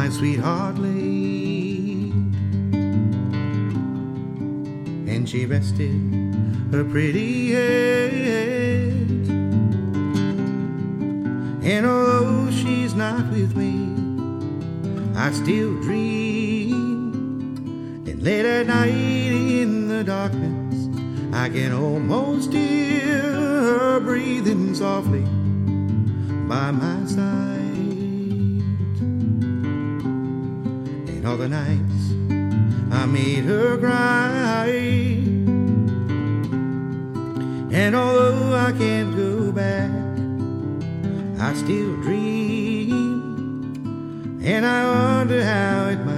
sweetheart laid, and she rested her pretty head. And although she's not with me, I still dream. And late at night in the darkness, I can almost hear her breathing softly by my side. And all the nights I made her cry, and although I can't go back, I still dream. And I wonder how it